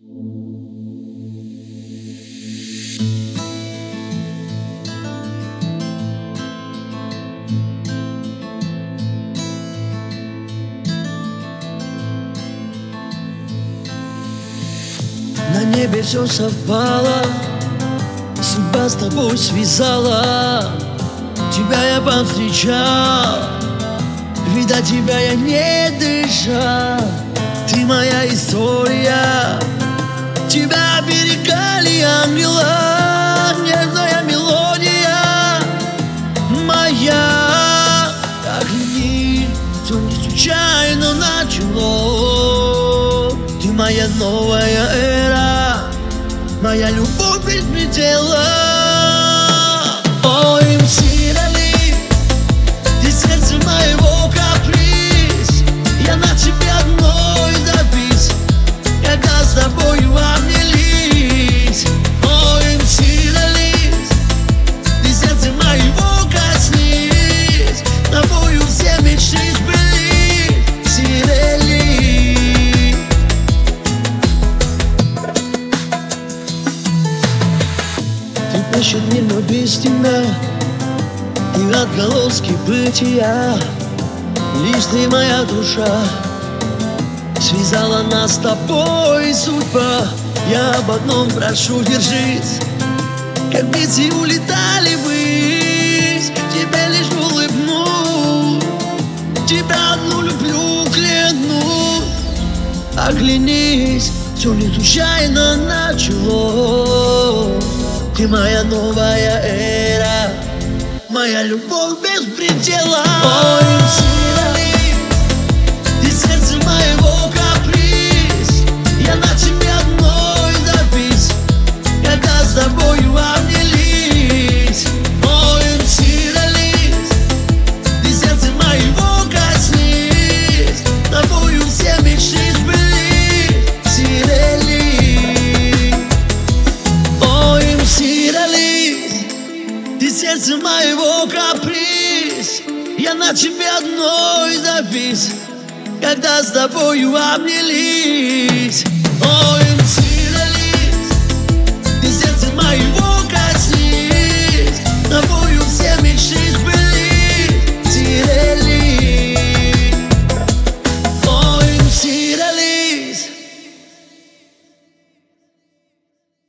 На небе все совпало, судьба с тобой связала. Тебя я повстречал, видать, тебя я не дышал. Ты моя история, тебя оберегали ангела. Нежная мелодия моя, огляни, все не случайно начало. Ты моя новая эра, моя любовь без предела. Ой, мсирали, ты сердце моего каприз. Я на тебе одной завис, когда с тобою обнялись. Ой, мсирали, ты сердце моего коснись. Тобою все мечты сбылись, Сирели. Нащет мир, но без тебя, и отголоски бытия. Лишь ты, моя душа, связала нас с тобой судьба. Я об одном прошу, держись, как птицы улетали ввысь. Тебе лишь улыбнусь, тебя одну люблю, клянусь. Оглянись, все не случайно началось. Ты моя новая эра, моя любовь без предела. Ой, Сирали, ты сердце моего каприз. Я на тебе одной завис, когда с тобою обнялись. Ой, Сирали, ты сердце моего коснись. Тобою все мечты сбылись, Сирели. Ты сердце моего каприз. Я на тебе одной завис, когда с тобою обнялись. Ой,